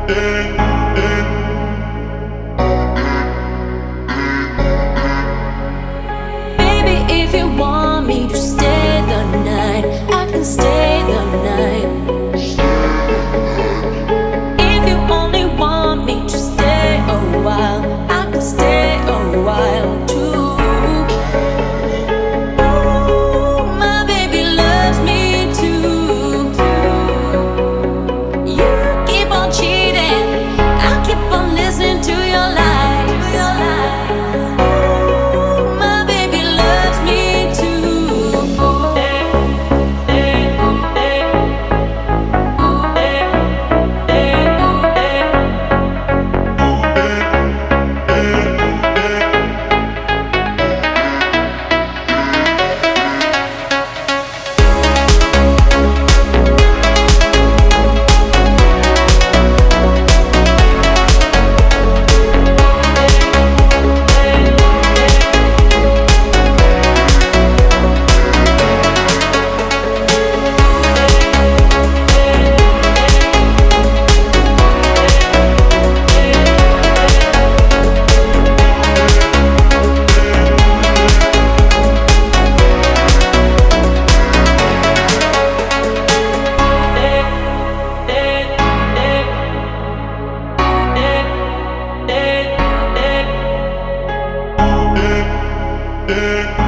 Baby, if you want me to stay the night, I can stay the night. If you only want me to stay a while, I can stay a while too. Ooh, my baby loves me too. You keep on cheating, I keep on listening to your lies. Ooh, my baby loves me too.